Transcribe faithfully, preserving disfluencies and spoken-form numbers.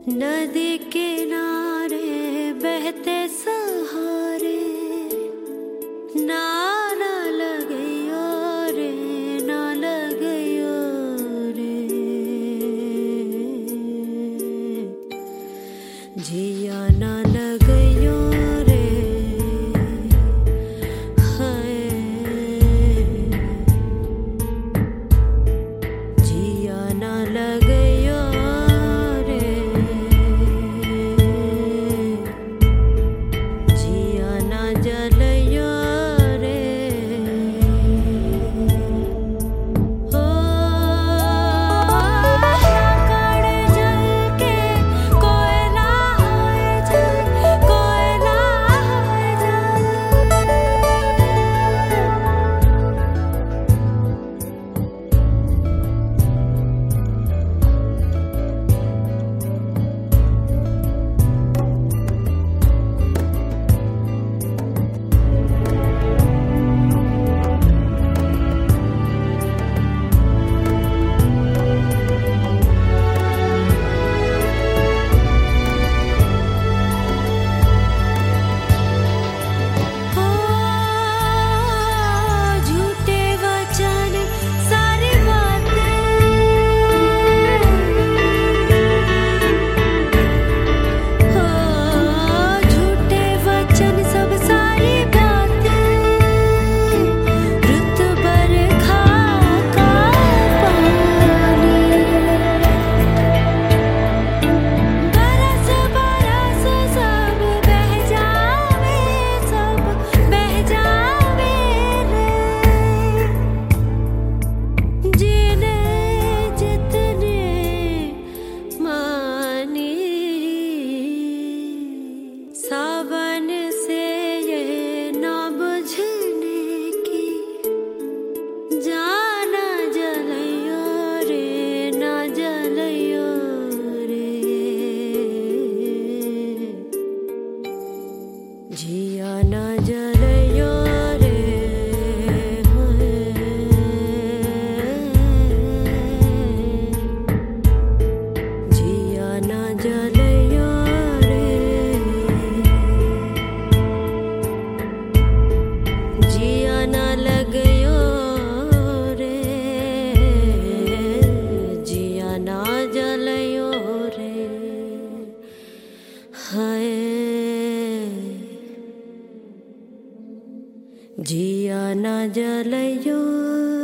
नदी किनारे बहते सहारे ना ना लगयो रे ना लगयो रे जिया ना लगयो रे हाय जिया ना लगयो रे जिया ना जलयो रे ओ लाकड़ जल के कोयला होए जल कोयला होए जल झूठे वचन सारी बातें हो झूठे वचन सब सारी बातें रुत बरखा का पानी बरस बरस सब बह जावे सब बह जावे रे जीने जितने मानी सावन से ये ना बुझने की जाना जलयो रे ना जलयो रे जिया ना जलयो रे जिया ना जलयो रे जिया ना लगयो रे जिया ना जलयो रे हाय जिया ना जलयो